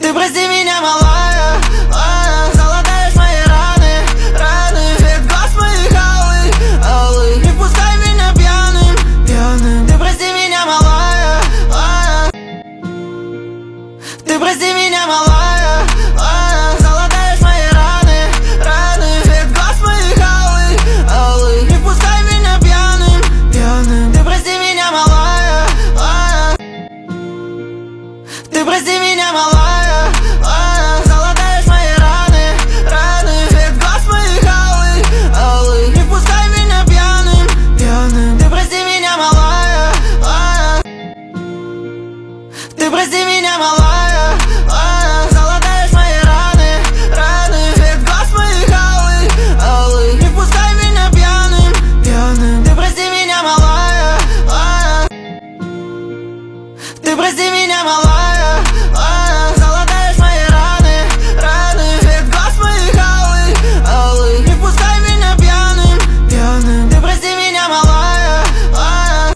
Ты прости меня, малая, залатаешь мои раны, раны. Цвет глаз моих алый, алый. Не впускай меня пьяным, пьяным. Ты прости меня, малая, ты прости меня, малая, залатаешь мои раны, раны. Цвет глаз моих алый, алый. Не впускай меня пьяным, пьяным. Ты прости меня, малая, ты прости меня, малая, залатаешь мои раны, раны. Цвет глаз моих алый, алый. Не впускай меня пьяным, пьяным. Ты прости меня, малая, ты прости меня, малая.